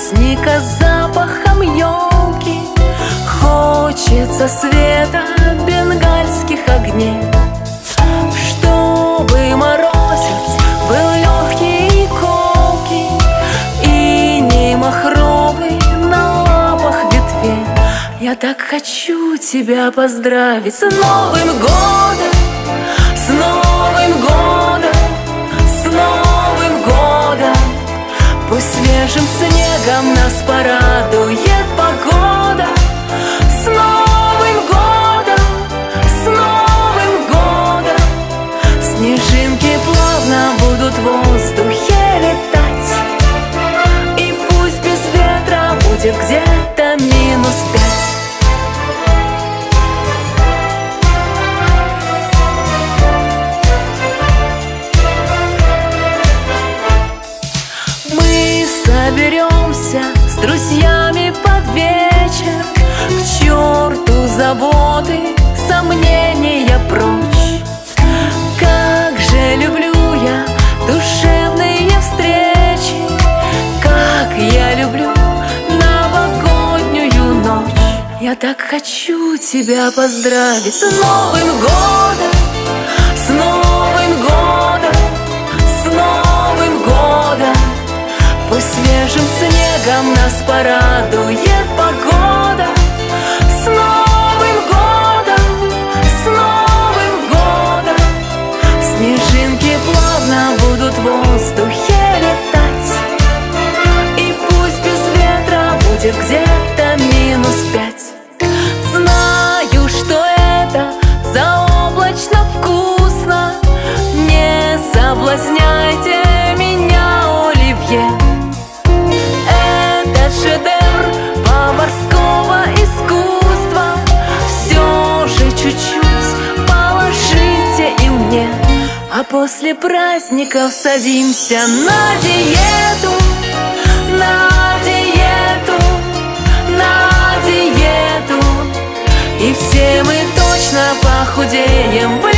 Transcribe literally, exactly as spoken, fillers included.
праздника с запахом елки. Хочется света бенгальских огней, чтобы морозец был легкий и колкий, и не махровый на лапах ветвей. Я так хочу тебя поздравить с Новым годом, с Новым годом, с Новым годом. Пусть свежим снегом нас порадует погода. С Новым годом, с Новым годом. Снежинки плавно будут в воздухе летать, и пусть без ветра будет где-то минус пять. Мы соберемся с друзьями под вечер, к черту заботы, сомнения прочь. Как же люблю я душевные встречи, как я люблю новогоднюю ночь. Я так хочу тебя поздравить с Новым годом, с Новым годом, с Новым годом. Пусть свежим снегом нас порадует погода. С Новым годом, с Новым годом. Снежинки плавно будут в воздухе летать, и пусть без ветра будет где-то минус пять. Знаю, что это заоблачно вкусно, не соблазняйте меня, оливье. Это шедевр поварского искусства. Все же чуть-чуть положите и мне, а после праздников садимся на диету, на диету, на диету. И все мы точно похудеем.